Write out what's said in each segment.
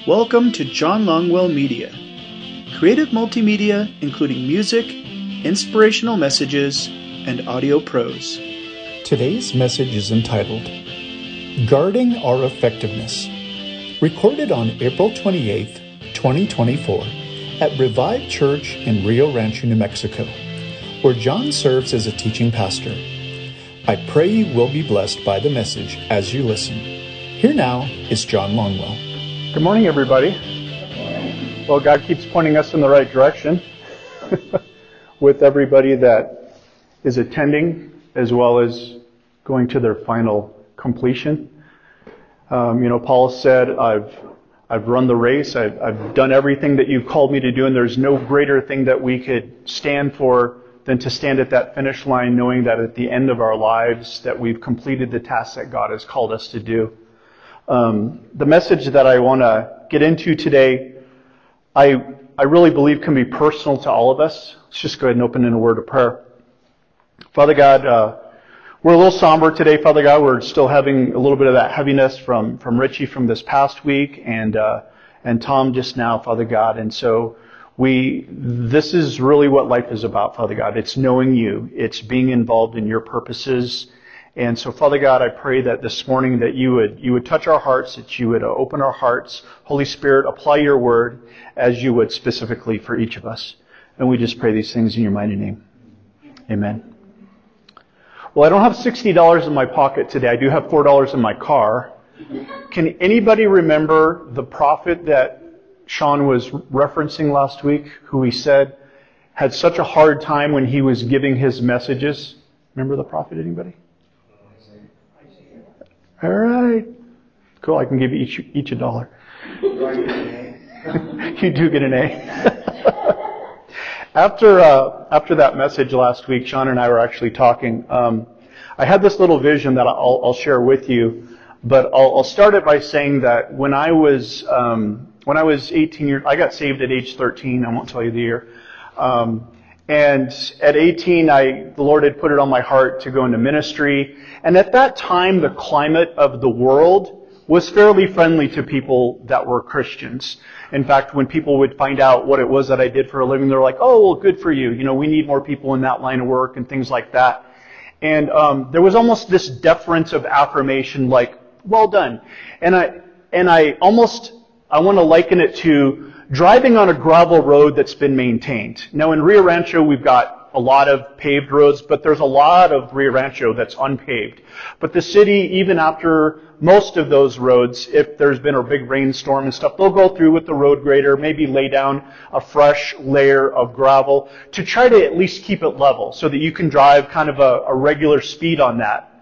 Welcome to John Longwell Media, creative multimedia including music, inspirational messages, and audio prose. Today's message is entitled, Guarding Our Effectiveness, recorded on April 28th, 2024, at Revive Church in Rio Rancho, New Mexico, where John serves as a teaching pastor. I pray you will be blessed by the message as you listen. Here now is John Longwell. Good morning, everybody. Well, God keeps pointing us in the right direction with everybody that is attending as well as going to their final completion. Paul said, I've run the race. I've done everything that you've called me to do, and there's no greater thing that we could stand for than to stand at that finish line knowing that at the end of our lives that we've completed the task that God has called us to do. The message that I want to get into today, I really believe can be personal to all of us. Let's just go ahead and open in a word of prayer. Father God, we're a little somber today, Father God. We're still having a little bit of that heaviness from Richie from this past week and Tom just now, Father God. And so this is really what life is about, Father God. It's knowing you. It's being involved in your purposes. And so, Father God, I pray that this morning that you would touch our hearts, that you would open our hearts. Holy Spirit, apply your word as you would specifically for each of us. And we just pray these things in your mighty name. Amen. Well, I don't have $60 in my pocket today. I do have $4 in my car. Can anybody remember the prophet that Sean was referencing last week, who he said had such a hard time when he was giving his messages? Remember the prophet, anybody? All right. Cool. I can give you each $1. You do get an A. After that message last week, Sean and I were actually talking. I had this little vision that I'll share with you, but I'll start it by saying that when I was 18 years, I got saved at age 13. I won't tell you the year. And at 18, the Lord had put it on my heart to go into ministry. And at that time, the climate of the world was fairly friendly to people that were Christians. In fact, when people would find out what it was that I did for a living, they're like, oh, well, good for you. We need more people in that line of work and things like that. And there was almost this deference of affirmation, like, well done. And I want to liken it to driving on a gravel road that's been maintained. Now in Rio Rancho we've got a lot of paved roads, but there's a lot of Rio Rancho that's unpaved. But the city, even after most of those roads, if there's been a big rainstorm and stuff, they'll go through with the road grader, maybe lay down a fresh layer of gravel to try to at least keep it level so that you can drive kind of a regular speed on that.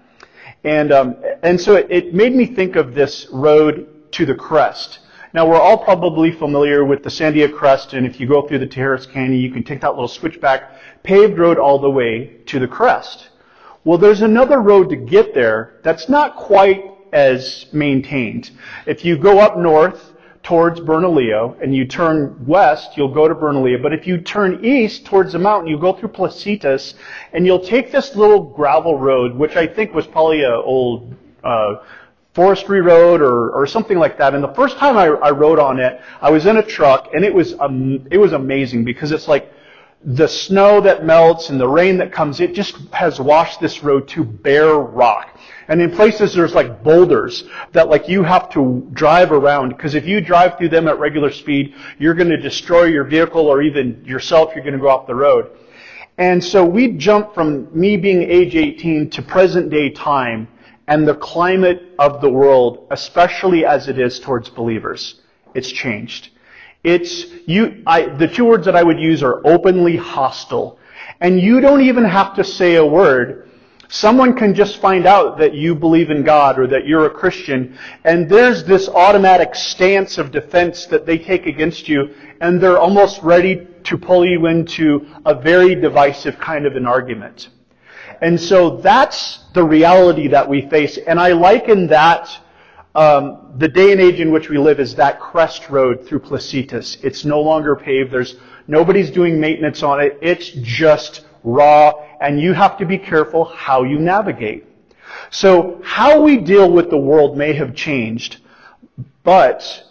And so it made me think of this road to the crest. Now, we're all probably familiar with the Sandia Crest, and if you go through the Tijeras Canyon, you can take that little switchback paved road all the way to the crest. Well, there's another road to get there that's not quite as maintained. If you go up north towards Bernalillo and you turn west, you'll go to Bernalillo. But if you turn east towards the mountain, you go through Placitas, and you'll take this little gravel road, which I think was probably an old forestry road or something like that. And the first time I rode on it, I was in a truck, and it was amazing because it's like the snow that melts and the rain that comes, it just has washed this road to bare rock. And in places there's like boulders that like you have to drive around, because if you drive through them at regular speed, you're going to destroy your vehicle or even yourself, you're going to go off the road. And so we jumped from me being age 18 to present day time, and the climate of the world, especially as it is towards believers, it's changed. The two words that I would use are openly hostile. And you don't even have to say a word. Someone can just find out that you believe in God or that you're a Christian, and there's this automatic stance of defense that they take against you, and they're almost ready to pull you into a very divisive kind of an argument. And so that's the reality that we face. And I liken that, the day and age in which we live is that crest road through Placitas. It's no longer paved. Nobody's doing maintenance on it. It's just raw, and you have to be careful how you navigate. So how we deal with the world may have changed, but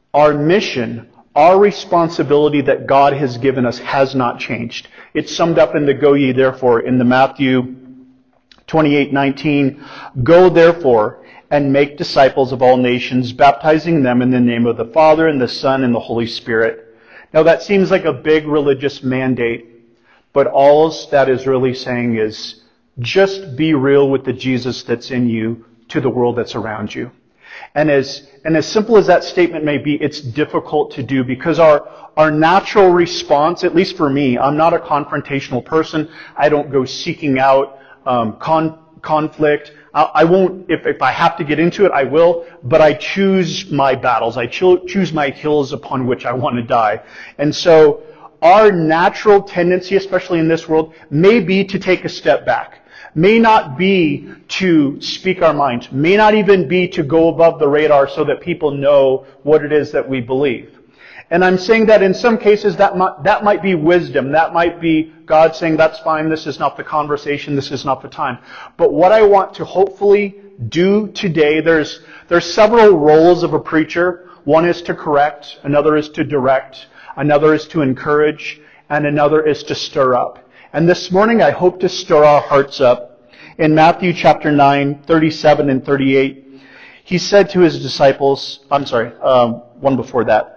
our mission, our responsibility that God has given us has not changed. It's summed up in the Go Ye Therefore in the Matthew 28:19. Go therefore and make disciples of all nations, baptizing them in the name of the Father and the Son and the Holy Spirit. Now that seems like a big religious mandate, but all that is really saying is just be real with the Jesus that's in you to the world that's around you. And as simple as that statement may be, it's difficult to do because our natural response, at least for me, I'm not a confrontational person. I don't go seeking out conflict. I won't, if I have to get into it, I will, but I choose my battles. I choose my hills upon which I want to die. And so our natural tendency, especially in this world, may be to take a step back. May not be to speak our minds. May not even be to go above the radar so that people know what it is that we believe. And I'm saying that in some cases that might be wisdom. That might be God saying, that's fine, this is not the conversation, this is not the time. But what I want to hopefully do today, there's several roles of a preacher. One is to correct, another is to direct, another is to encourage, and another is to stir up. And this morning I hope to stir our hearts up. In Matthew chapter 9, 37 and 38, he said to his disciples, one before that,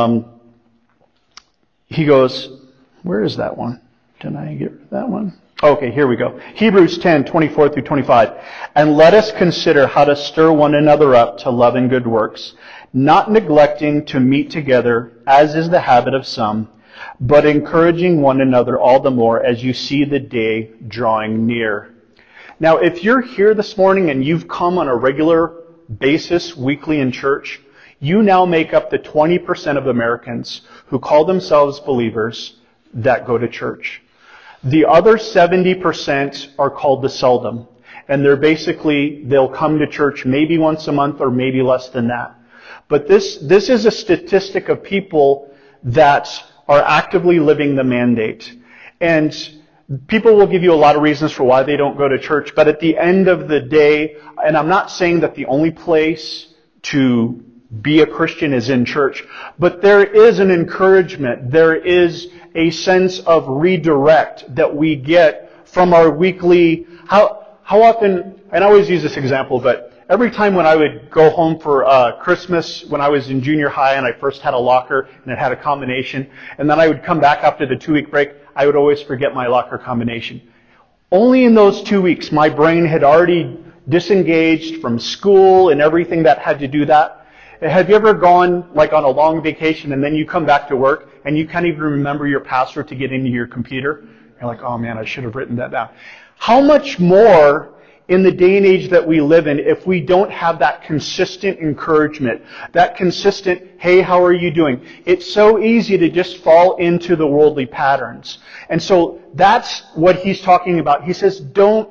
he goes, where is that one? Did I get rid of that one? Okay, here we go. Hebrews 10, 24 through 25. And let us consider how to stir one another up to love and good works, not neglecting to meet together, as is the habit of some, but encouraging one another all the more as you see the day drawing near. Now, if you're here this morning and you've come on a regular basis weekly in church, you now make up the 20% of Americans who call themselves believers that go to church. The other 70% are called the seldom. And they'll come to church maybe once a month or maybe less than that. But this is a statistic of people that are actively living the mandate. And people will give you a lot of reasons for why they don't go to church. But at the end of the day, and I'm not saying that the only place to be a Christian is in church, but there is an encouragement. There is a sense of redirect that we get from our weekly, how often, and I always use this example, but every time when I would go home for Christmas, when I was in junior high and I first had a locker and it had a combination, and then I would come back after the 2-week break, I would always forget my locker combination. Only in those 2 weeks, my brain had already disengaged from school and everything that had to do that. Have you ever gone like on a long vacation and then you come back to work and you can't even remember your password to get into your computer? You're like, oh man, I should have written that down. How much more in the day and age that we live in if we don't have that consistent encouragement, that consistent, hey, how are you doing? It's so easy to just fall into the worldly patterns. And so that's what he's talking about. He says, don't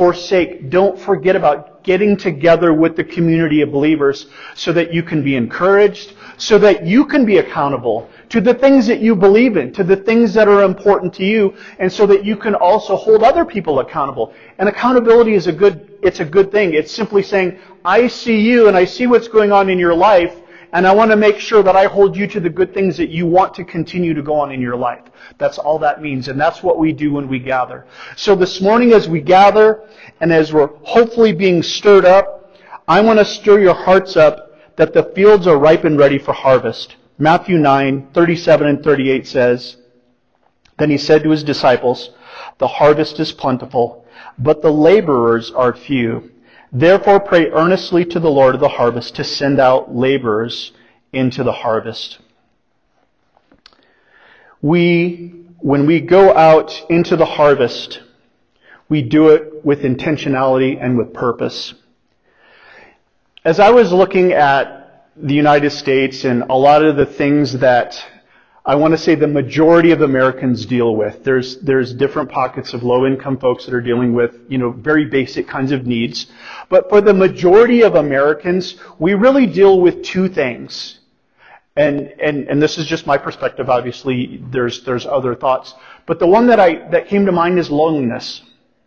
forget about getting together with the community of believers so that you can be encouraged, so that you can be accountable to the things that you believe in, to the things that are important to you, and so that you can also hold other people accountable. And accountability is a good thing. It's simply saying, I see you and I see what's going on in your life, and I want to make sure that I hold you to the good things that you want to continue to go on in your life. That's all that means, and that's what we do when we gather. So this morning as we gather, and as we're hopefully being stirred up, I want to stir your hearts up that the fields are ripe and ready for harvest. Matthew 9, 37 and 38 says, Then he said to his disciples, The harvest is plentiful, but the laborers are few. Therefore pray earnestly to the Lord of the harvest to send out laborers into the harvest. When we go out into the harvest, we do it with intentionality and with purpose. As I was looking at the United States and a lot of the things that I want to say the majority of Americans deal with, there's different pockets of low-income folks that are dealing with, very basic kinds of needs. But for the majority of Americans, we really deal with two things. And this is just my perspective, obviously there's other thoughts. But the one that came to mind is loneliness.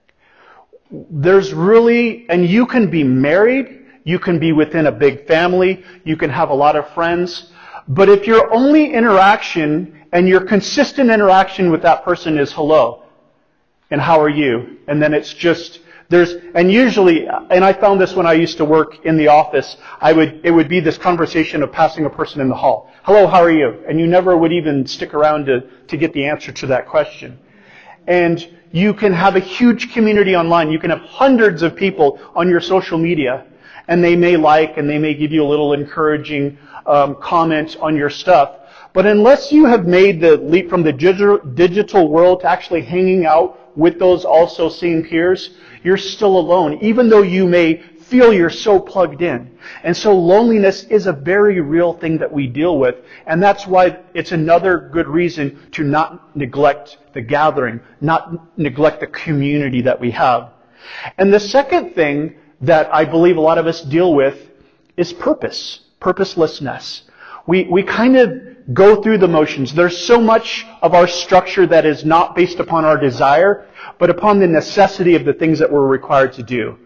And you can be married, you can be within a big family, you can have a lot of friends, But if your only interaction and your consistent interaction with that person is hello, and how are you? And then it's just, and usually, and I found this when I used to work in the office, it would be this conversation of passing a person in the hall. Hello, how are you? And you never would even stick around to get the answer to that question. And you can have a huge community online. You can have hundreds of people on your social media, and they may like and they may give you a little encouraging comment on your stuff. But unless you have made the leap from the digital world to actually hanging out with those also same peers, you're still alone, even though you may feel you're so plugged in. And so loneliness is a very real thing that we deal with. And that's why it's another good reason to not neglect the gathering, not neglect the community that we have. And the second thing that I believe a lot of us deal with is purposelessness. We kind of go through the motions. There's so much of our structure that is not based upon our desire, but upon the necessity of the things that we're required to do.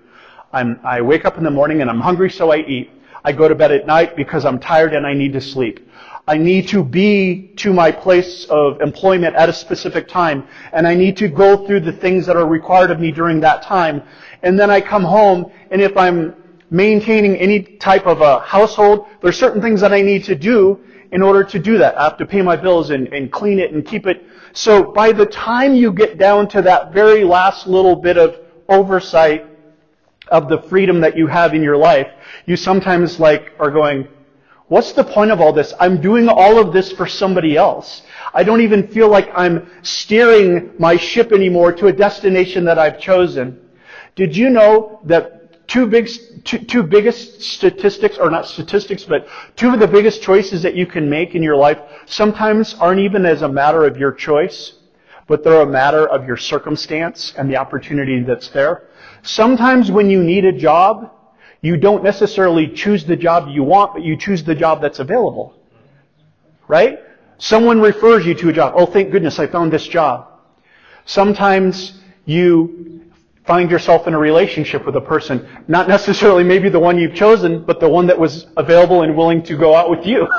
I wake up in the morning and I'm hungry, so I eat. I go to bed at night because I'm tired and I need to sleep. I need to be to my place of employment at a specific time, and I need to go through the things that are required of me during that time. And then I come home, and if I'm maintaining any type of a household, there's certain things that I need to do in order to do that. I have to pay my bills and clean it and keep it. So by the time you get down to that very last little bit of oversight of the freedom that you have in your life, you sometimes are going, what's the point of all this? I'm doing all of this for somebody else. I don't even feel like I'm steering my ship anymore to a destination that I've chosen. Did you know that two biggest statistics, or not statistics, but two of the biggest choices that you can make in your life sometimes aren't even as a matter of your choice, but they're a matter of your circumstance and the opportunity that's there? Sometimes when you need a job, you don't necessarily choose the job you want, but you choose the job that's available. Right? Someone refers you to a job. Oh, thank goodness I found this job. Sometimes you find yourself in a relationship with a person, not necessarily maybe the one you've chosen, but the one that was available and willing to go out with you.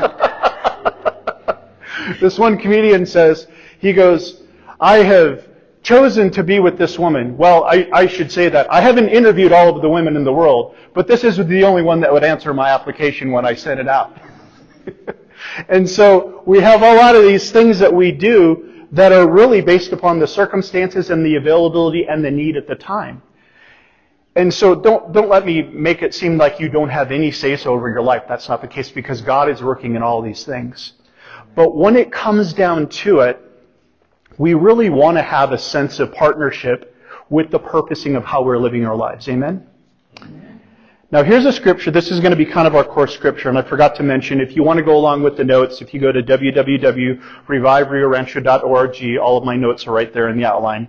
This one comedian says, he goes, I have chosen to be with this woman. Well, I should say that I haven't interviewed all of the women in the world, but this is the only one that would answer my application when I sent it out. And so we have a lot of these things that we do that are really based upon the circumstances and the availability and the need at the time. And so don't let me make it seem like you don't have any say-so over your life. That's not the case, because God is working in all these things. But when it comes down to it, we really want to have a sense of partnership with the purposing of how we're living our lives. Amen? Now here's a scripture. This is going to be kind of our core scripture, and I forgot to mention, if you want to go along with the notes, if you go to www.reviveriorancho.org, all of my notes are right there in the outline.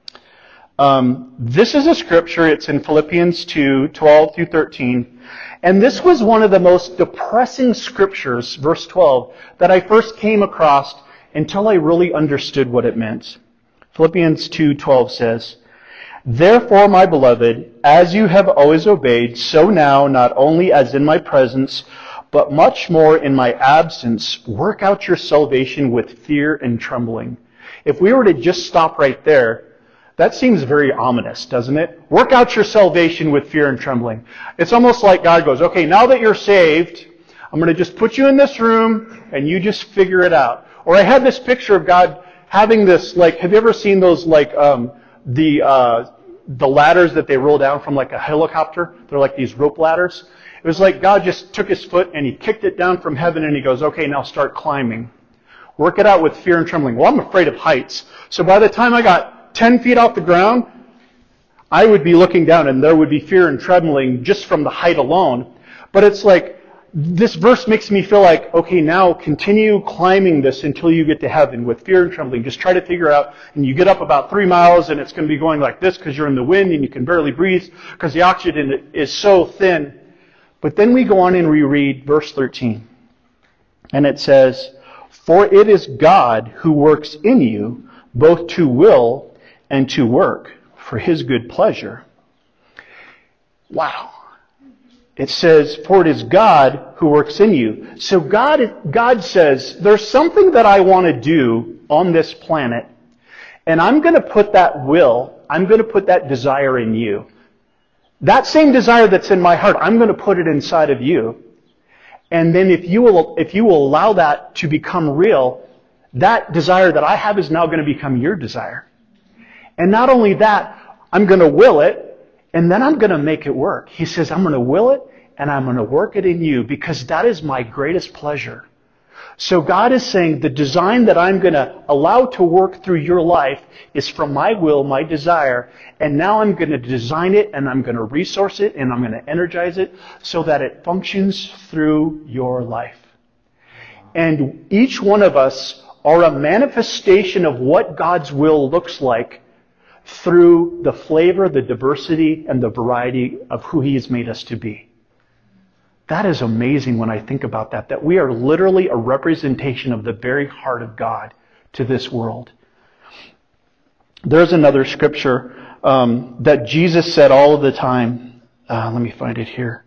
This is a scripture. It's in Philippians 2:12 through 13. And this was one of the most depressing scriptures, verse 12, that I first came across until I really understood what it meant. Philippians 2:12 says, Therefore, my beloved, as you have always obeyed, so now, not only as in my presence, but much more in my absence, work out your salvation with fear and trembling. If we were to just stop right there, that seems very ominous, doesn't it? Work out your salvation with fear and trembling. It's almost like God goes, okay, now that you're saved, I'm going to just put you in this room, and you just figure it out. Or I had this picture of God having this, have you ever seen those, the ladders that they roll down from a helicopter? They're like these rope ladders. It was like God just took his foot and he kicked it down from heaven and he goes, okay, now start climbing. Work it out with fear and trembling. Well, I'm afraid of heights. So by the time I got 10 feet off the ground, I would be looking down and there would be fear and trembling just from the height alone. But it's like, this verse makes me feel like, okay, now continue climbing this until you get to heaven with fear and trembling. Just try to figure it out. And you get up about 3 miles and it's going to be going like this because you're in the wind and you can barely breathe because the oxygen is so thin. But then we go on and we read verse 13. And it says, For it is God who works in you both to will and to work for his good pleasure. Wow. it says, for it is God who works in you. So God says, there's something that I want to do on this planet, and I'm going to put that will, I'm going to put that desire in you. That same desire that's in my heart, I'm going to put it inside of you. And then if you will allow that to become real, that desire that I have is now going to become your desire. And not only that, I'm going to will it, and then I'm going to make it work. He says, I'm going to will it, and I'm going to work it in you, because that is my greatest pleasure. So God is saying, the design that I'm going to allow to work through your life is from my will, my desire, and now I'm going to design it, and I'm going to resource it, and I'm going to energize it so that it functions through your life. And each one of us are a manifestation of what God's will looks like through the flavor, the diversity, and the variety of who He has made us to be. That is amazing when I think about that we are literally a representation of the very heart of God to this world. There's another scripture that Jesus said all of the time. Let me find it here.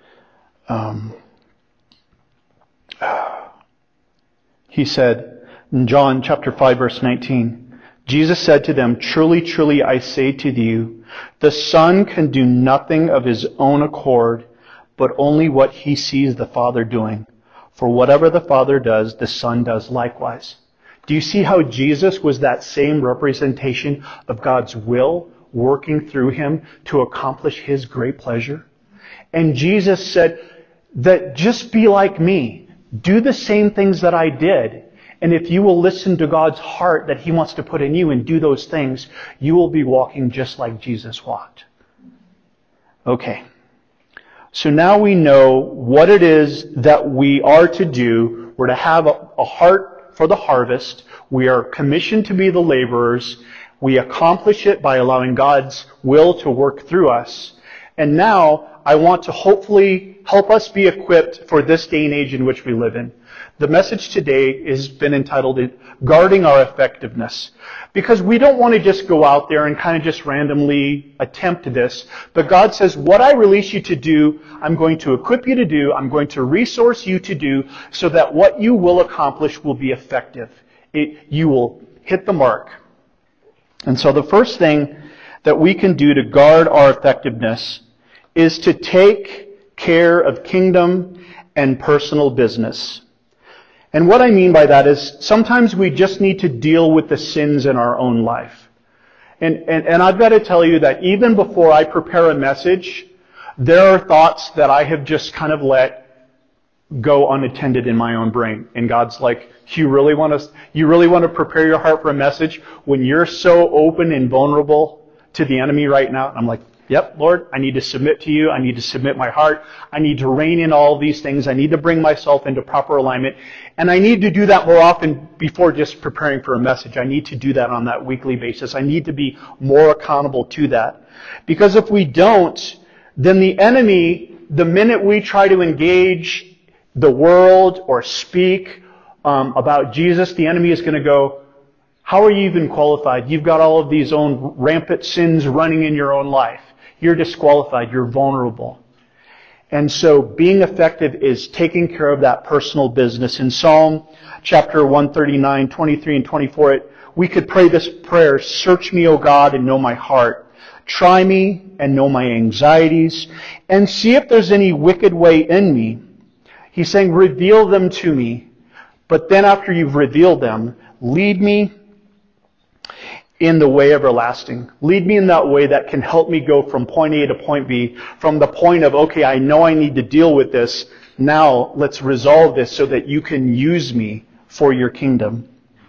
He said in John chapter 5, verse 19, Jesus said to them, truly, truly, I say to you, the Son can do nothing of His own accord, but only what He sees the Father doing. For whatever the Father does, the Son does likewise. Do you see how Jesus was that same representation of God's will working through Him to accomplish His great pleasure? And Jesus said that just be like me. Do the same things that I did. And if you will listen to God's heart that He wants to put in you and do those things, you will be walking just like Jesus walked. Okay. So now we know what it is that we are to do. We're to have a heart for the harvest. We are commissioned to be the laborers. We accomplish it by allowing God's will to work through us. And now I want to hopefully help us be equipped for this day and age in which we live in. The message today has been entitled Guarding Our Effectiveness. Because we don't want to just go out there and kind of just randomly attempt this. But God says, what I release you to do, I'm going to equip you to do, I'm going to resource you to do, so that what you will accomplish will be effective. You will hit the mark. And so the first thing that we can do to guard our effectiveness is to take care of kingdom and personal business. And what I mean by that is sometimes we just need to deal with the sins in our own life. And I've got to tell you that even before I prepare a message, there are thoughts that I have just kind of let go unattended in my own brain. And God's like, you really want to prepare your heart for a message when you're so open and vulnerable to the enemy right now? And I'm like, yep, Lord, I need to submit to you. I need to submit my heart. I need to rein in all these things. I need to bring myself into proper alignment. And I need to do that more often before just preparing for a message. I need to do that on that weekly basis. I need to be more accountable to that. Because if we don't, then the enemy, the minute we try to engage the world or speak about Jesus, the enemy is going to go, how are you even qualified? You've got all of these own rampant sins running in your own life. You're disqualified. You're vulnerable. And so being effective is taking care of that personal business. In Psalm chapter 139, 23 and 24, we could pray this prayer, search me, O God, and know my heart. Try me and know my anxieties, and see if there's any wicked way in me. He's saying, reveal them to me. But then after you've revealed them, lead me in the way everlasting. Lead me in that way that can help me go from point A to point B, from the point of, okay, I know I need to deal with this. Now let's resolve this so that you can use me for your kingdom.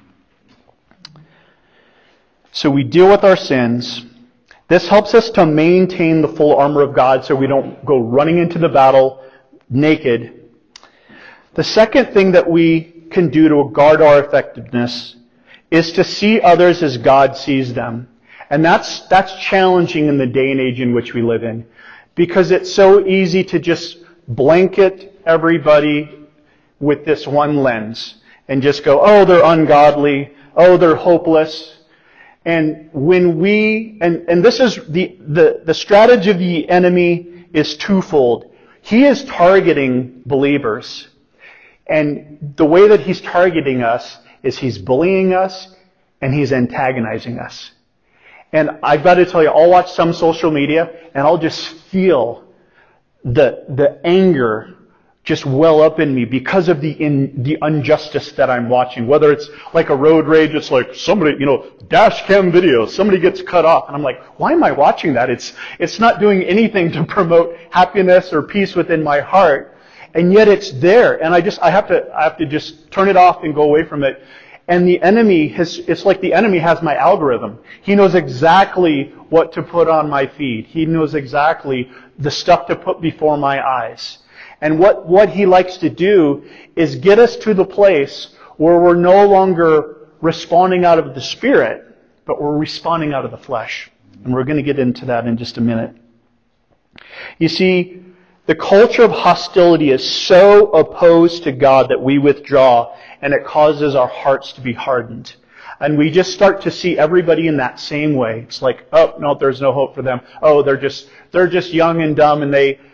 So we deal with our sins. This helps us to maintain the full armor of God so we don't go running into the battle naked. The second thing that we can do to guard our effectiveness is to see others as God sees them. And that's challenging in the day and age in which we live in. Because it's so easy to just blanket everybody with this one lens. And just go, oh, they're ungodly. Oh, they're hopeless. And when we, and this is the strategy of the enemy is twofold. he is targeting believers. And the way that he's targeting us is he's bullying us and he's antagonizing us. And I've got to tell you, I'll watch some social media and I'll just feel the anger just well up in me because of the injustice that I'm watching. Whether it's like a road rage, it's like somebody, dash cam video, somebody gets cut off. And I'm like, why am I watching that? It's not doing anything to promote happiness or peace within my heart. And yet it's there. And I have to just turn it off and go away from it. And the enemy it's like the enemy has my algorithm. He knows exactly what to put on my feed. He knows exactly the stuff to put before my eyes. And what he likes to do is get us to the place where we're no longer responding out of the Spirit, but we're responding out of the flesh. And we're going to get into that in just a minute. You see, the culture of hostility is so opposed to God that we withdraw, and it causes our hearts to be hardened. And we just start to see everybody in that same way. It's like, oh, no, there's no hope for them. Oh, they're just young and dumb, and their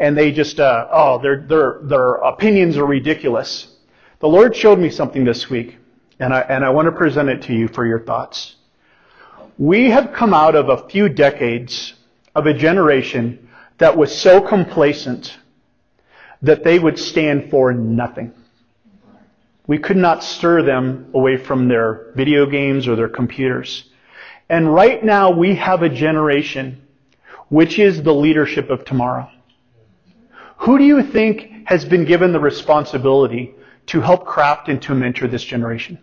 opinions are ridiculous. The Lord showed me something this week, and I want to present it to you for your thoughts. We have come out of a few decades of a generation that was so complacent that they would stand for nothing. We could not stir them away from their video games or their computers. And right now we have a generation which is the leadership of tomorrow. Who do you think has been given the responsibility to help craft and to mentor this generation?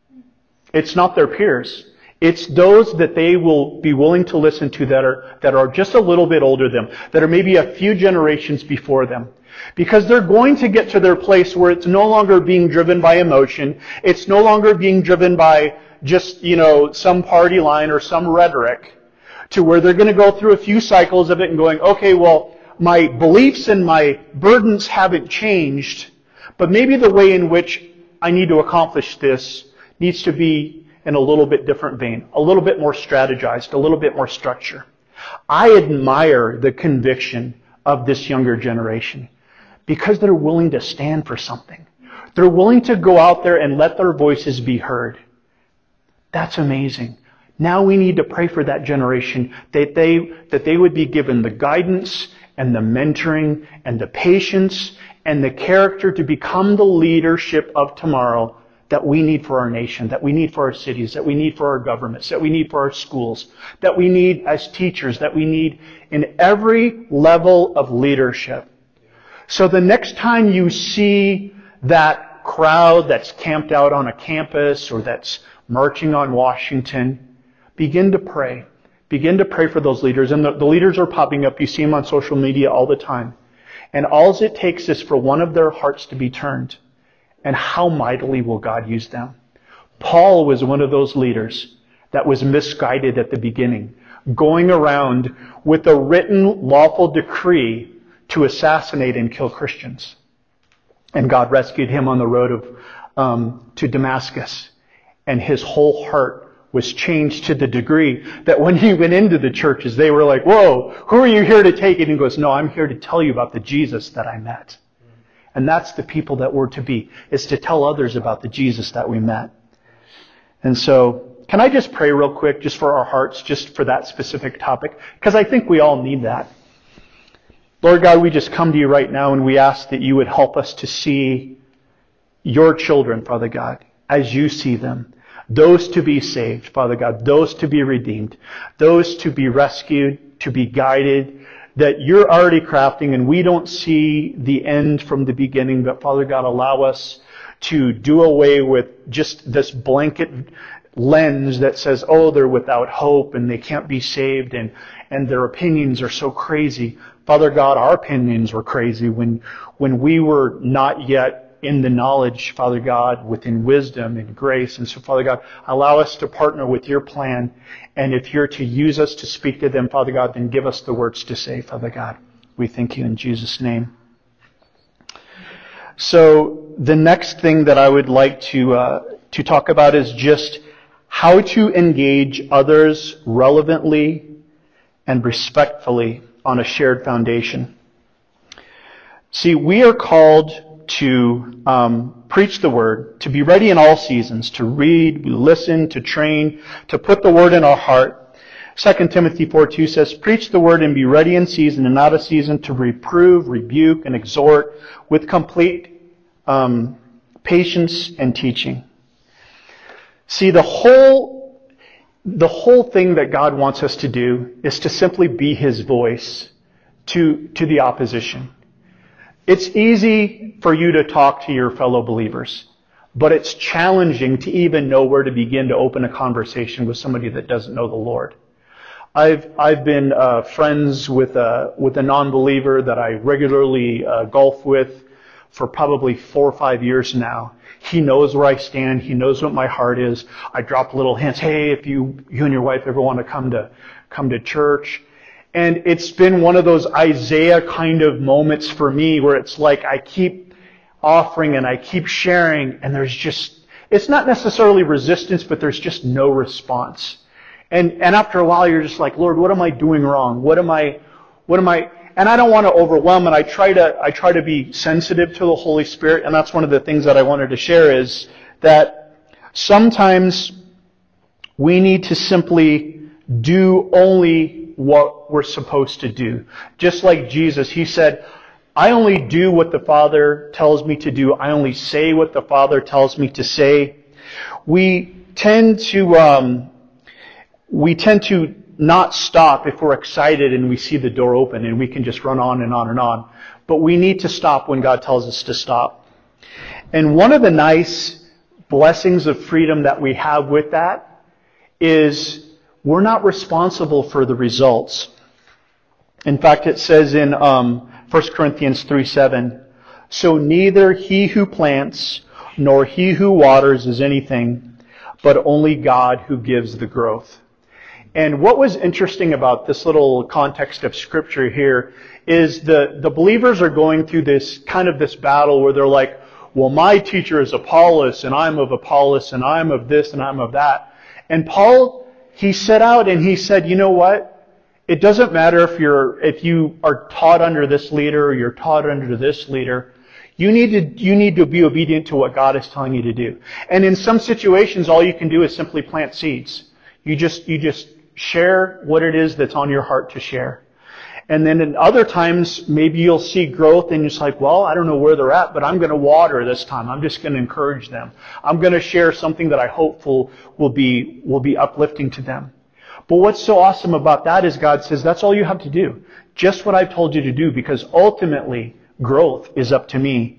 It's not their peers. It's those that they will be willing to listen to that are just a little bit older than them, that are maybe a few generations before them. Because they're going to get to their place where it's no longer being driven by emotion. It's no longer being driven by just, some party line or some rhetoric, to where they're going to go through a few cycles of it and going, okay, well, my beliefs and my burdens haven't changed, but maybe the way in which I need to accomplish this needs to be in a little bit different vein, a little bit more strategized, a little bit more structure. I admire the conviction of this younger generation because they're willing to stand for something. They're willing to go out there and let their voices be heard. That's amazing. Now we need to pray for that generation, that they would be given the guidance and the mentoring and the patience and the character to become the leadership of tomorrow that we need for our nation, that we need for our cities, that we need for our governments, that we need for our schools, that we need as teachers, that we need in every level of leadership. So the next time you see that crowd that's camped out on a campus or that's marching on Washington, begin to pray. Begin to pray for those leaders. And the leaders are popping up. You see them on social media all the time. And all it takes is for one of their hearts to be turned. And how mightily will God use them? Paul was one of those leaders that was misguided at the beginning, going around with a written lawful decree to assassinate and kill Christians. And God rescued him on the road to Damascus. And his whole heart was changed to the degree that when he went into the churches, they were like, whoa, who are you here to take? And he goes, no, I'm here to tell you about the Jesus that I met. And that's the people that we're to be, is to tell others about the Jesus that we met. And so, can I just pray real quick, just for our hearts, just for that specific topic? Because I think we all need that. Lord God, we just come to you right now and we ask that you would help us to see your children, Father God, as you see them. Those to be saved, Father God, those to be redeemed, those to be rescued, to be guided, that you're already crafting and we don't see the end from the beginning, but Father God, allow us to do away with just this blanket lens that says, oh, they're without hope and they can't be saved and their opinions are so crazy. Father God, our opinions were crazy when we were not yet in the knowledge, Father God, within wisdom and grace. And so, Father God, allow us to partner with your plan. And if you're to use us to speak to them, Father God, then give us the words to say, Father God. We thank you in Jesus' name. So the next thing that I would like to talk about is just how to engage others relevantly and respectfully on a shared foundation. See, we are called to preach the Word, to be ready in all seasons, to read, listen, to train, to put the Word in our heart. 2 Timothy 4:2 says, "Preach the Word and be ready in season and not a season to reprove, rebuke, and exhort with complete patience and teaching." See, the whole thing that God wants us to do is to simply be His voice to the opposition. It's easy for you to talk to your fellow believers, but it's challenging to even know where to begin to open a conversation with somebody that doesn't know the Lord. I've been friends with a non-believer that I regularly golf with for probably 4 or 5 years now. He knows where I stand. He knows what my heart is. I drop little hints. Hey, if you and your wife ever want to come to church. And it's been one of those Isaiah kind of moments for me where it's like I keep offering and I keep sharing and it's not necessarily resistance, but there's just no response. And after a while you're just like, Lord, what am I doing wrong? What am I, and I don't want to overwhelm, and I try to be sensitive to the Holy Spirit, and that's one of the things that I wanted to share is that sometimes we need to simply do only what we're supposed to do. Just like Jesus, He said, I only do what the Father tells me to do. I only say what the Father tells me to say. We tend to not stop if we're excited and we see the door open and we can just run on and on and on. But we need to stop when God tells us to stop. And one of the nice blessings of freedom that we have with that is we're not responsible for the results. In fact, it says in 1 Corinthians 3:7, "So neither he who plants nor he who waters is anything, but only God who gives the growth." And what was interesting about this little context of Scripture here is the believers are going through this battle where they're like, well, my teacher is Apollos, and I'm of Apollos, and I'm of this, and I'm of that. And Paul, he set out and he said, you know what? It doesn't matter if you are taught under this leader or you're taught under this leader. You need to be obedient to what God is telling you to do. And in some situations, all you can do is simply plant seeds. You just share what it is that's on your heart to share. And then in other times, maybe you'll see growth and you're just like, well, I don't know where they're at, but I'm going to water this time. I'm just going to encourage them. I'm going to share something that I hope will be uplifting to them. But what's so awesome about that is God says, that's all you have to do. Just what I've told you to do, because ultimately growth is up to me.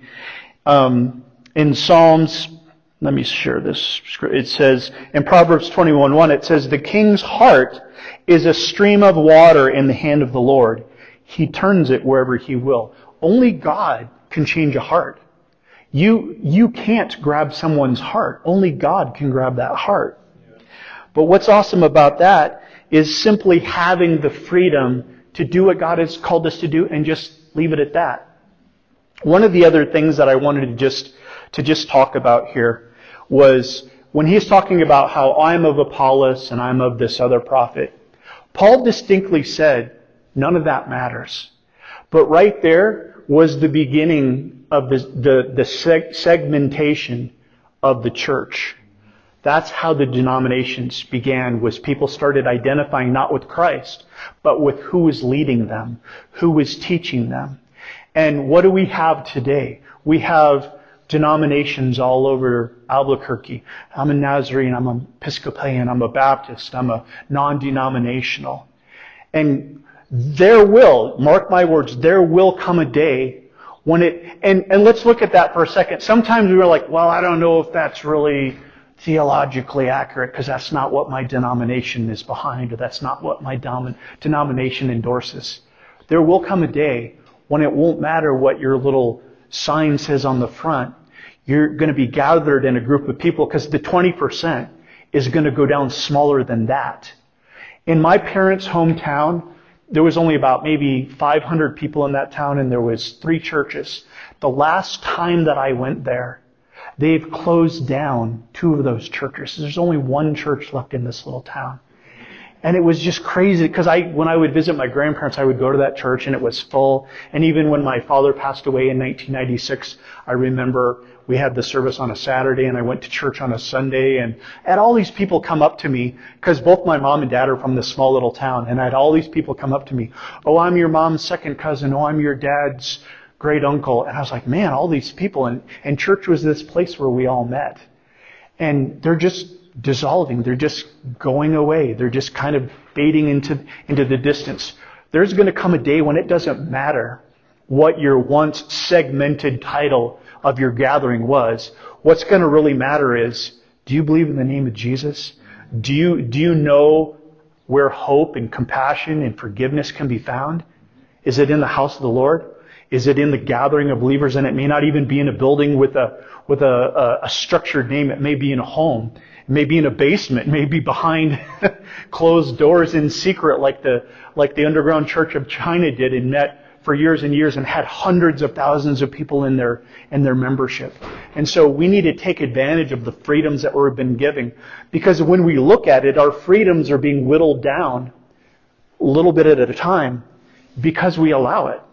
In Psalms, let me share this. It says, in Proverbs 21:1, it says, the king's heart is a stream of water in the hand of the Lord. He turns it wherever He will. Only God can change a heart. You can't grab someone's heart. Only God can grab that heart. But what's awesome about that is simply having the freedom to do what God has called us to do and just leave it at that. One of the other things that I wanted to just talk about here was when he's talking about how I'm of Apollos and I'm of this other prophet, Paul distinctly said, none of that matters. But right there was the beginning of the segmentation of the church. That's how the denominations began, was people started identifying not with Christ, but with who was leading them, who was teaching them. And what do we have today? We have denominations all over Albuquerque. I'm a Nazarene, I'm an Episcopalian, I'm a Baptist, I'm a non-denominational. And there will, mark my words, there will come a day when and let's look at that for a second. Sometimes we're like, well, I don't know if that's really theologically accurate because that's not what my denomination is behind, or that's not what my denomination endorses. There will come a day when it won't matter what your little sign says on the front. You're going to be gathered in a group of people because the 20% is going to go down smaller than that. In my parents' hometown, there was only about maybe 500 people in that town, and there was 3 churches. The last time that I went there, they've closed down 2 of those churches. There's only 1 church left in this little town. And it was just crazy because when I would visit my grandparents, I would go to that church and it was full. And even when my father passed away in 1996, I remember we had the service on a Saturday and I went to church on a Sunday and I had all these people come up to me because both my mom and dad are from this small little town. And I had all these people come up to me. Oh, I'm your mom's second cousin. Oh, I'm your dad's great uncle. And I was like, man, all these people. And church was this place where we all met. And they're just dissolving. They're just going away. They're just kind of fading into the distance. There's going to come a day when it doesn't matter what your once segmented title of your gathering was. What's going to really matter is, do you believe in the name of Jesus? Do you know where hope and compassion and forgiveness can be found? Is it in the house of the Lord? Is it in the gathering of believers? And it may not even be in a building with a structured name. It may be in a home. It may be in a basement. It may be behind closed doors in secret like the underground church of China did and met for years and years and had hundreds of thousands of people in their membership. And so we need to take advantage of the freedoms that we've been given, because when we look at it, our freedoms are being whittled down a little bit at a time because we allow it,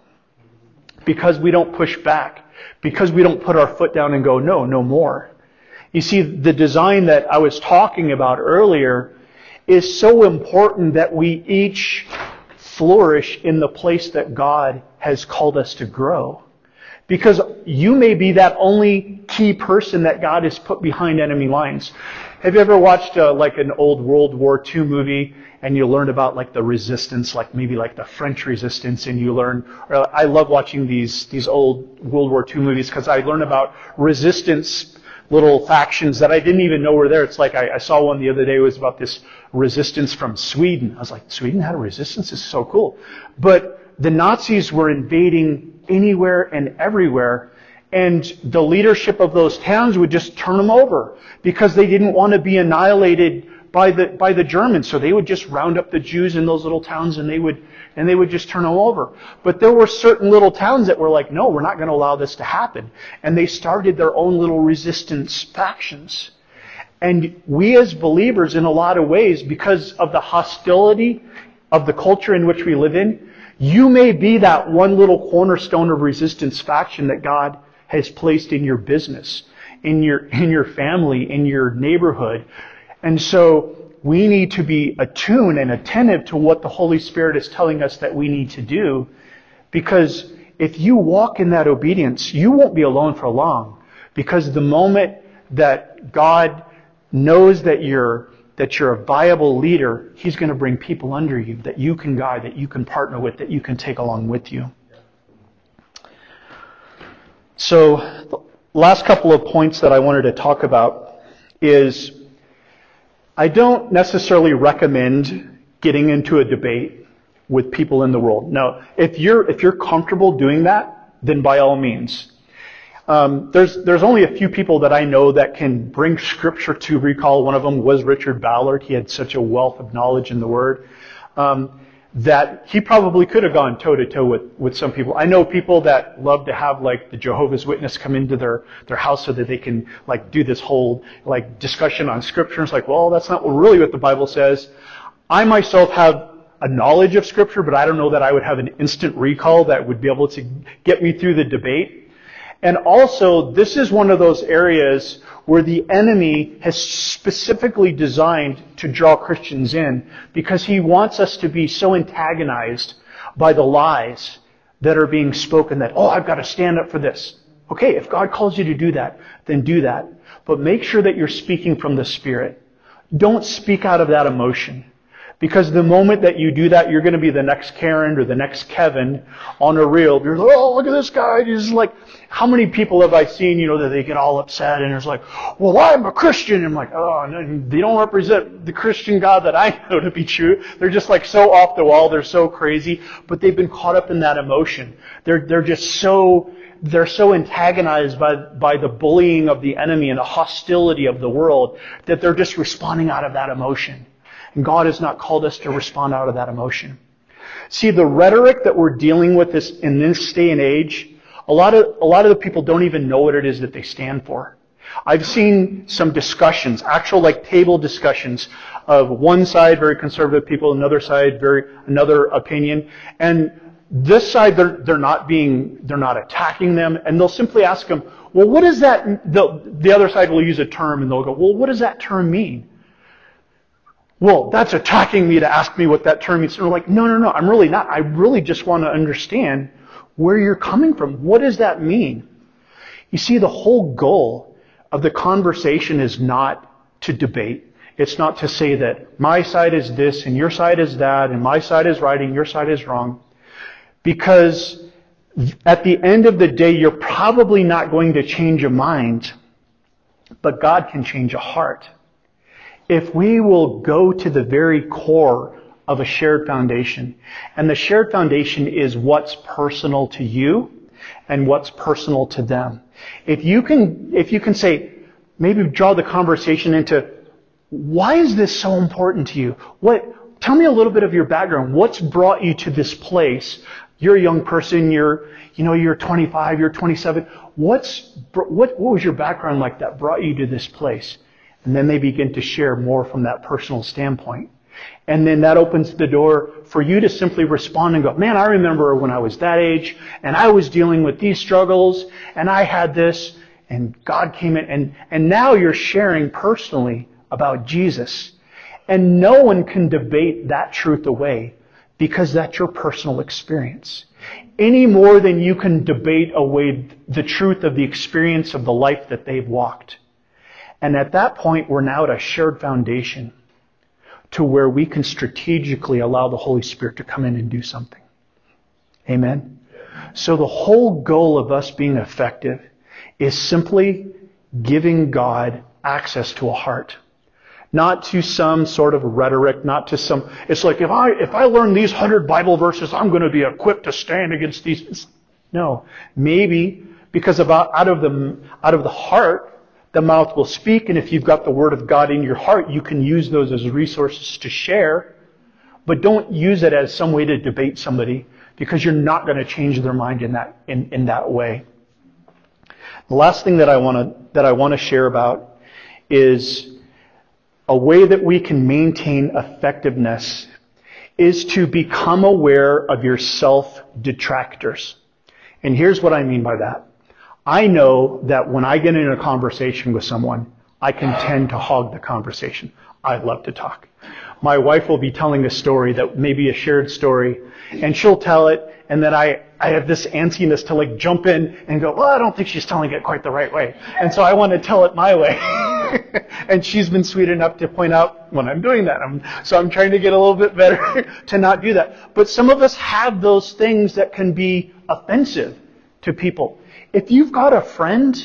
because we don't push back, because we don't put our foot down and go, no more. You see, the design that I was talking about earlier is so important that we each flourish in the place that God has called us to grow. Because you may be that only key person that God has put behind enemy lines. Have you ever watched like an old World War II movie and you learn about like the resistance, like maybe like the French resistance, and you learn, I love watching these old World War II movies because I learn about resistance, little factions that I didn't even know were there. It's like I saw one the other day. It was about this resistance from Sweden. I was like, Sweden had a resistance? This is so cool. But the Nazis were invading anywhere and everywhere, and the leadership of those towns would just turn them over because they didn't want to be annihilated by the Germans. So they would just round up the Jews in those little towns and they would just turn them over. But there were certain little towns that were like, no, we're not going to allow this to happen. And they started their own little resistance factions. And we as believers, in a lot of ways, because of the hostility of the culture in which we live in, you may be that one little cornerstone of resistance faction that God has placed in your business, in your family, in your neighborhood. And so we need to be attuned and attentive to what the Holy Spirit is telling us that we need to do. Because if you walk in that obedience, you won't be alone for long. Because the moment that God knows that you're a viable leader, He's going to bring people under you that you can guide, that you can partner with, that you can take along with you. So, the last couple of points that I wanted to talk about is, I don't necessarily recommend getting into a debate with people in the world. Now, if you're comfortable doing that, then by all means. There's only a few people that I know that can bring Scripture to recall. One of them was Richard Ballard. He had such a wealth of knowledge in the Word that he probably could have gone toe-to-toe with some people. I know people that love to have like the Jehovah's Witness come into their house so that they can like do this whole like discussion on Scripture. It's like, well, that's not really what the Bible says. I myself have a knowledge of Scripture, but I don't know that I would have an instant recall that would be able to get me through the debate. And also, this is one of those areas where the enemy has specifically designed to draw Christians in because he wants us to be so antagonized by the lies that are being spoken that, oh, I've got to stand up for this. Okay, if God calls you to do that, then do that. But make sure that you're speaking from the Spirit. Don't speak out of that emotion. Because the moment that you do that, you're going to be the next Karen or the next Kevin on a reel. You're like, oh, look at this guy. He's like, how many people have I seen, that they get all upset and it's like, well, I'm a Christian. And I'm like, oh, no, they don't represent the Christian God that I know to be true. They're just like so off the wall. They're so crazy, but they've been caught up in that emotion. They're just so antagonized by the bullying of the enemy and the hostility of the world that they're just responding out of that emotion. And God has not called us to respond out of that emotion. See, the rhetoric that we're dealing with in this day and age, a lot of the people don't even know what it is that they stand for. I've seen some discussions, actual like table discussions of one side very conservative people, another side another opinion, and this side they're not attacking them, and they'll simply ask them, well, what is that? The other side will use a term, and they'll go, well, what does that term mean? Well, that's attacking me to ask me what that term means. And we're like, no, I'm really not. I really just want to understand where you're coming from. What does that mean? You see, the whole goal of the conversation is not to debate. It's not to say that my side is this and your side is that and my side is right and your side is wrong. Because at the end of the day, you're probably not going to change a mind, but God can change a heart. If we will go to the very core of a shared foundation, and the shared foundation is what's personal to you and what's personal to them. If you can say, maybe draw the conversation into, why is this so important to you? Tell me a little bit of your background. What's brought you to this place? You're a young person, you're 25, you're 27. What was your background like that brought you to this place? And then they begin to share more from that personal standpoint. And then that opens the door for you to simply respond and go, man, I remember when I was that age, and I was dealing with these struggles, and I had this, and God came in, and now you're sharing personally about Jesus. And no one can debate that truth away, because that's your personal experience. Any more than you can debate away the truth of the experience of the life that they've walked. And at that point, we're now at a shared foundation to where we can strategically allow the Holy Spirit to come in and do something. Amen? So the whole goal of us being effective is simply giving God access to a heart. Not to some sort of rhetoric, not to some, it's like if I learn these 100 Bible verses, I'm going to be equipped to stand against these. No. Maybe because out of the heart, the mouth will speak, and if you've got the Word of God in your heart, you can use those as resources to share, but don't use it as some way to debate somebody, because you're not going to change their mind in that way. The last thing that I want to share about is a way that we can maintain effectiveness is to become aware of your self-detractors. And here's what I mean by that. I know that when I get in a conversation with someone, I can tend to hog the conversation. I love to talk. My wife will be telling a story that may be a shared story, and she'll tell it, and then I have this antsiness to like jump in and go, well, I don't think she's telling it quite the right way. And so I want to tell it my way. And she's been sweet enough to point out when I'm doing that. So I'm trying to get a little bit better to not do that. But some of us have those things that can be offensive to people. If you've got a friend,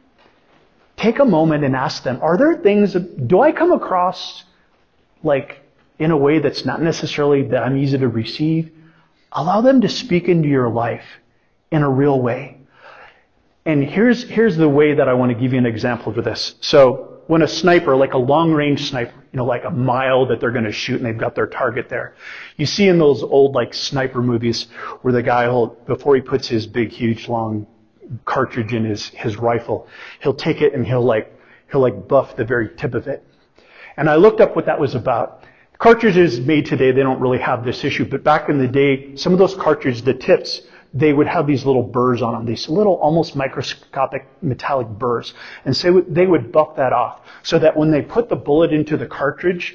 take a moment and ask them, are there things, do I come across like in a way that's not necessarily that I'm easy to receive? Allow them to speak into your life in a real way. And here's the way that I want to give you an example for this. So when a sniper, like a long-range sniper, like a mile that they're going to shoot and they've got their target there. You see in those old like sniper movies where the guy before he puts his big, huge, long cartridge in his rifle, he'll take it and he'll buff the very tip of it. And I looked up what that was about. Cartridges made today, they don't really have this issue, but back in the day, some of those cartridges, the tips, they would have these little burrs on them, these little almost microscopic metallic burrs. And so they would buff that off so that when they put the bullet into the cartridge,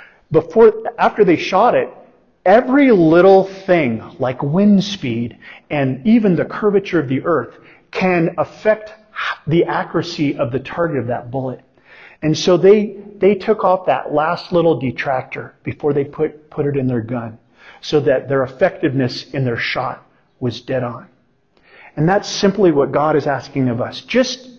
after they shot it, every little thing like wind speed and even the curvature of the earth can affect the accuracy of the target of that bullet. And so they took off that last little detractor before they put it in their gun so that their effectiveness in their shot was dead on. And that's simply what God is asking of us. Just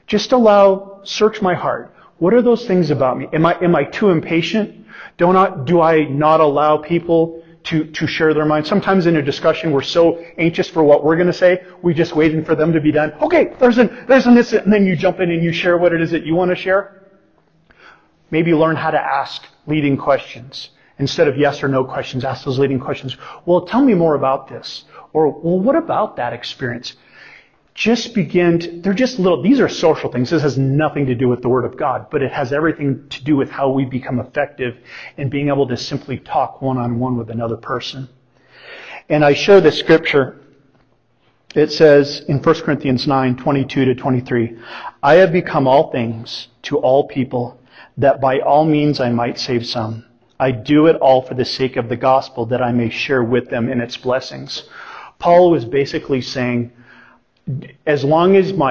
search my heart. What are those things about me? Am I too impatient? Do I not allow people to share their mind? Sometimes in a discussion, we're so anxious for what we're going to say, we just waiting for them to be done. Okay, there's an incident, and then you jump in and you share what it is that you want to share. Maybe learn how to ask leading questions. Instead of yes or no questions, ask those leading questions. Well, tell me more about this. Or, well, what about that experience? they're just little, these are social things. This has nothing to do with the Word of God, but it has everything to do with how we become effective in being able to simply talk one-on-one with another person. And I share this scripture. It says in 1 Corinthians 9:22-23, I have become all things to all people, that by all means I might save some. I do it all for the sake of the gospel, that I may share with them in its blessings. Paul was basically saying, as long as my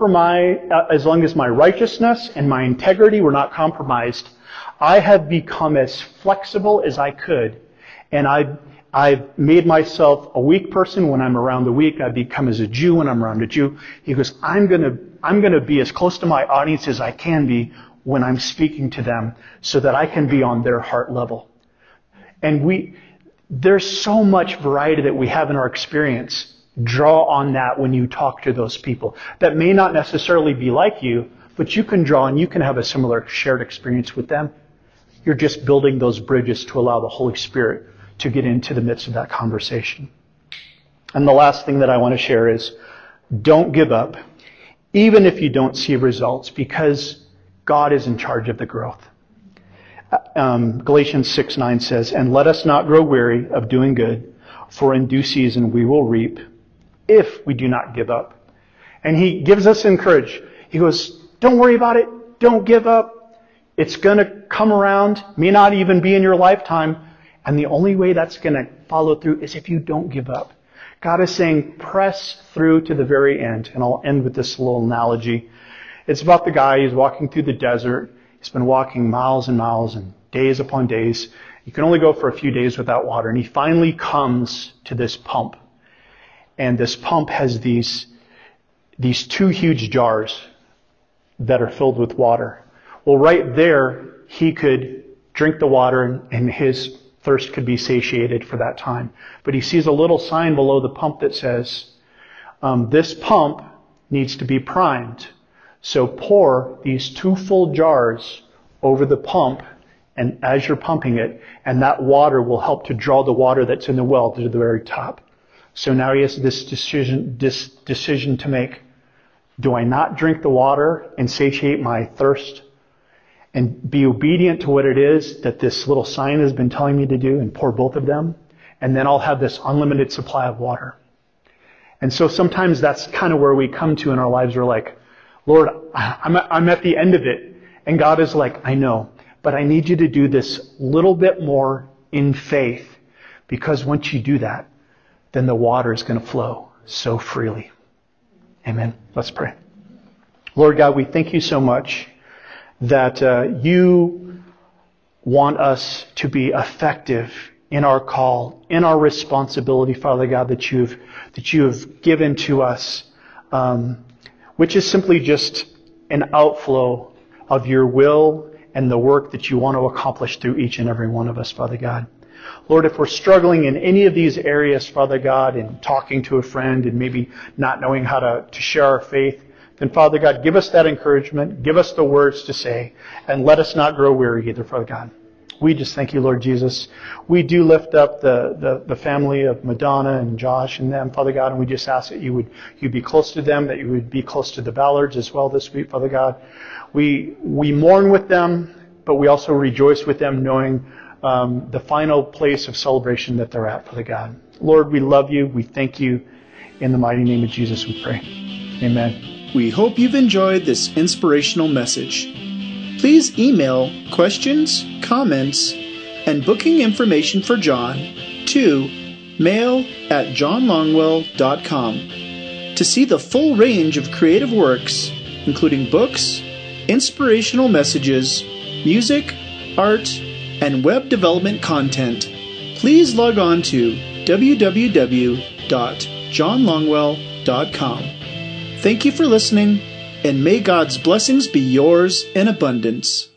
righteousness and my integrity were not compromised, I have become as flexible as I could. And I've made myself a weak person when I'm around the weak. I've become as a Jew when I'm around a Jew. He goes, I'm gonna be as close to my audience as I can be when I'm speaking to them, so that I can be on their heart level. And there's so much variety that we have in our experience. Draw on that when you talk to those people that may not necessarily be like you, but you can draw and you can have a similar shared experience with them. You're just building those bridges to allow the Holy Spirit to get into the midst of that conversation. And the last thing that I want to share is, don't give up, even if you don't see results, because God is in charge of the growth. Galatians 6:9 says, and let us not grow weary of doing good, for in due season we will reap, if we do not give up. And he gives us encouragement. He goes, don't worry about it. Don't give up. It's going to come around. May not even be in your lifetime. And the only way that's going to follow through is if you don't give up. God is saying, press through to the very end. And I'll end with this little analogy. It's about the guy who's walking through the desert. He's been walking miles and miles and days upon days. You can only go for a few days without water. And he finally comes to this pump. And this pump has these two huge jars that are filled with water. Well, right there, he could drink the water and his thirst could be satiated for that time. But he sees a little sign below the pump that says, this pump needs to be primed. So pour these 2 full jars over the pump, and as you're pumping it, and that water will help to draw the water that's in the well to the very top. So now he has this decision to make. Do I not drink the water and satiate my thirst and be obedient to what it is that this little sign has been telling me to do and pour both of them? And then I'll have this unlimited supply of water. And so sometimes that's kind of where we come to in our lives. We're like, Lord, I'm at the end of it. And God is like, I know, but I need you to do this little bit more in faith, because once you do that, then the water is going to flow so freely. Amen. Let's pray. Lord God, we thank you so much that you want us to be effective in our call, in our responsibility, Father God, that you have given to us, which is simply just an outflow of your will and the work that you want to accomplish through each and every one of us, Father God. Lord, if we're struggling in any of these areas, Father God, in talking to a friend and maybe not knowing how to share our faith, then Father God, give us that encouragement, give us the words to say, and let us not grow weary either, Father God. We just thank you, Lord Jesus. We do lift up the family of Madonna and Josh and them, Father God, and we just ask that you'd be close to them, that you would be close to the Ballards as well this week, Father God. We mourn with them, but we also rejoice with them, knowing the final place of celebration that they're at, Father God. Lord, we love you. We thank you. In the mighty name of Jesus we pray. Amen. We hope you've enjoyed this inspirational message. Please email questions, comments, and booking information for John to mail@johnlongwell.com to see the full range of creative works, including books, inspirational messages, music, art, and web development content. Please log on to www.johnlongwell.com. Thank you for listening, and may God's blessings be yours in abundance.